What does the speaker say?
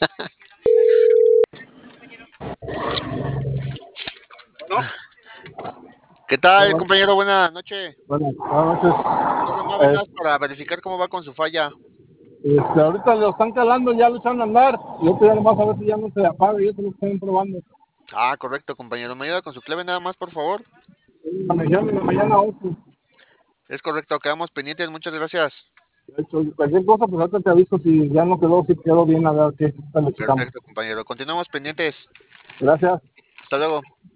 ¿No? ¿Qué tal, Bueno, compañero? Buenas noches. buenas noches. Lo llamaba Eh, más para verificar cómo va con su falla. ahorita lo están calando, ya lo echaron a andar. Y otro ya nomás a ver si ya no se apaga y eso lo están probando. Ah, correcto, compañero. ¿Me ayuda con su clave nada más, por favor? Me llaman en la mañana 8. Es correcto, quedamos pendientes. Muchas gracias. De hecho, cualquier cosa, pues ahorita te aviso si ya no quedó, si quedó bien, a ver qué le checamos. Perfecto, compañero. Continuamos pendientes. Gracias. Hasta luego.